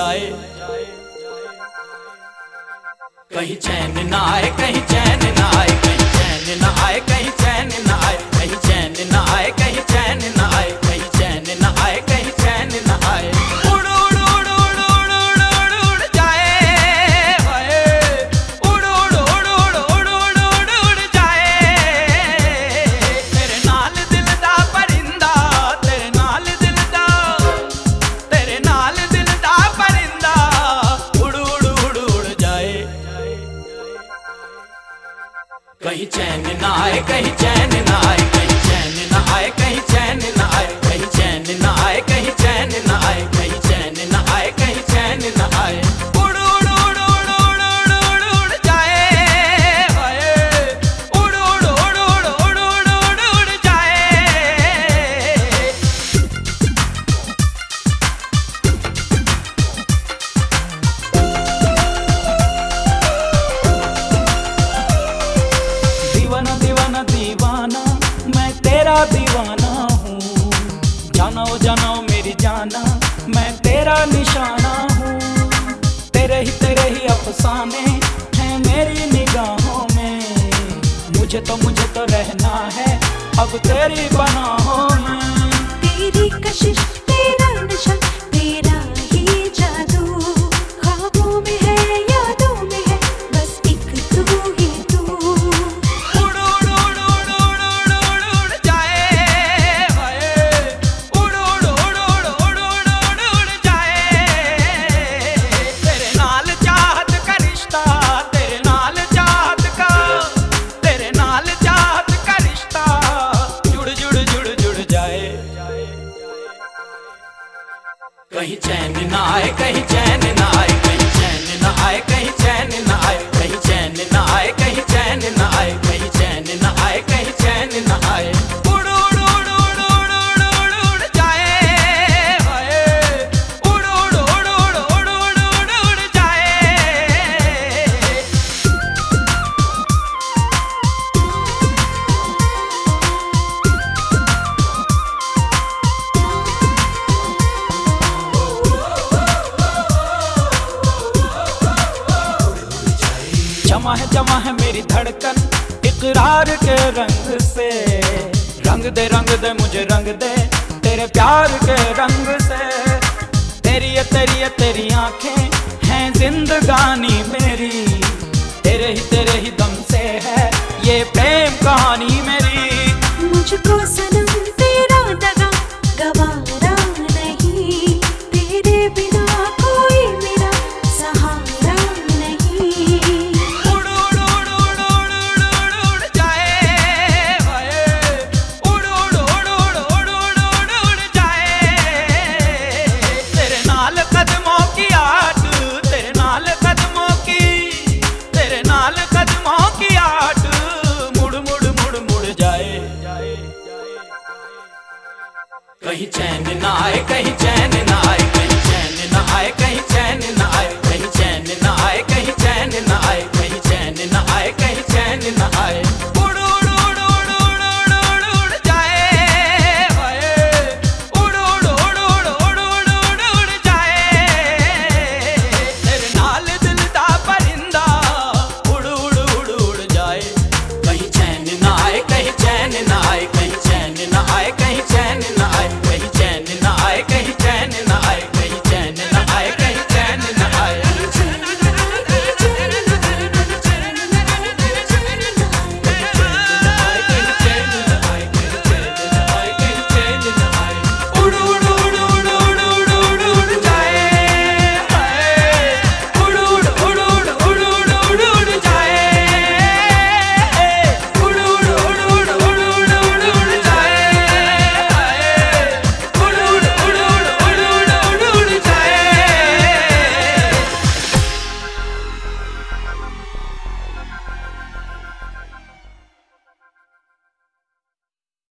जाए। कहीं चैन ना आए, कहीं चैन ना आए, कहीं चैन ना आए, कहीं चैन ना आए, कहीं चैन ना आए, कहीं चैन ना आए, कहीं चैन ना आए, कहीं चैन ना आए। उड़ उड़ उड़ उड़ उड़ उड़ उड़ उड़ जाए, उड़ उड़ उड़ उड़ उड़ उड़ उड़ उड़ जाए। तेरे नाल दिल दा परिंदा, तेरे नाल दिल दा, तेरे नाल दिल दा परिंदा उड़ उड़ उड़ उड़ जाए। कहीं चैन ना आए, कहीं चैन ना आए, कहीं चैन ना आए, कहीं चैन ना आए, कहीं चैन ना आए, कहीं चैन ना आए, कहीं चैन ना आए, कहीं चैन ना आए। उड़ उड़ उड़ उड़ उड़ उड़ उड़ उड़ जाए, उड़ उड़ उड़ उड़ उड़ उड़ उड़ उड़ जाए। दीवाना दीवाना दीवाना मैं तेरा दीवाना हूँ, जाना ओ जाना ओ मेरी जाना मैं तेरा निशाना हूँ। तेरे ही अफसाने हैं मेरी निगाहों में, मुझे तो रहना है अब तेरी पनाहों में। तेरी कशिश तेरा नशा तेरा ही जादू, ख्वाबों में है यादों में है बस एक तू ही तू। उड़ उड़ उड़ उड़ उड़ उड़ उड़ उड़ जाए, उड़ उड़ उड़ उड़ उड़ उड़ उड़ उड़ जाए। तेरे नाल चाहत का रिश्ता, तेरे नाल चाहत का, तेरे नाल चाहत का रिश्ता जुड़ जुड़ जुड़ जुड़ जाए। कहीं चैन ना आए, कहीं चैन ना आए, कहीं चैन ना आए, कहीं चैन ना आए, कहीं चैन ना आए, कहीं चैन ना आए, कहीं चैन ना आए, कहीं चैन ना आए। उड़ उड़ उड़ उड़ उड़ उड़ उड़ उड़ जाए, उड़ उड़ उड़ उड़ उड़ उड़ उड़ उड़ जाए। जमा है मेरी धड़कन इकरार के रंग से, रंग दे मुझे रंग दे तेरे प्यार के रंग से। तेरी आंखें हैं जिंदगानी मेरी, तेरे ही दम से है ये प्रेम कहानी मेरी। मुझको सनम तेरा दगा गवारा नहीं, तेरे बिना कोई मेरा सहारा नहीं। उड़ उड़ उड़ उड़ उड़ उड़ उड़ जाए, उड़ उड़ उड़ उड़ उड़ उड़ उड़ उड़ जाए। तेरे नाल कदमों की आट, तेरे नाल कदमों की, तेरे नाल कदमों की आट मुड़ मुड़ मुड़ मुड़ जाए। कहीं चैन ना आए, कहीं चैन